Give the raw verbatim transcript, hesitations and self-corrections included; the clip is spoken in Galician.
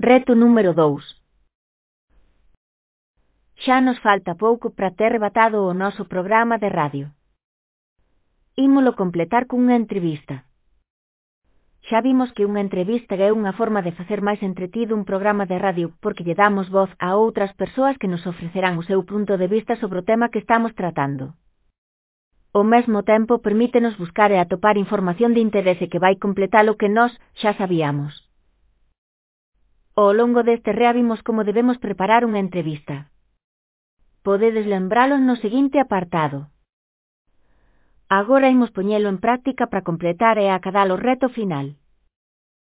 Reto número dous. Xa nos falta pouco para ter rematado o noso programa de radio. Ímolo completar cunha entrevista. Xa vimos que unha entrevista é unha forma de facer máis entretido un programa de radio porque lle damos voz a outras persoas que nos ofrecerán o seu punto de vista sobre o tema que estamos tratando. Ao mesmo tempo permítenos buscar e atopar información de interese que vai completar o que nós xa sabíamos. Ao longo deste rea vimos como debemos preparar unha entrevista. Podedes lembralo no seguinte apartado. Agora imos poñelo en práctica para completar e acadar o reto final.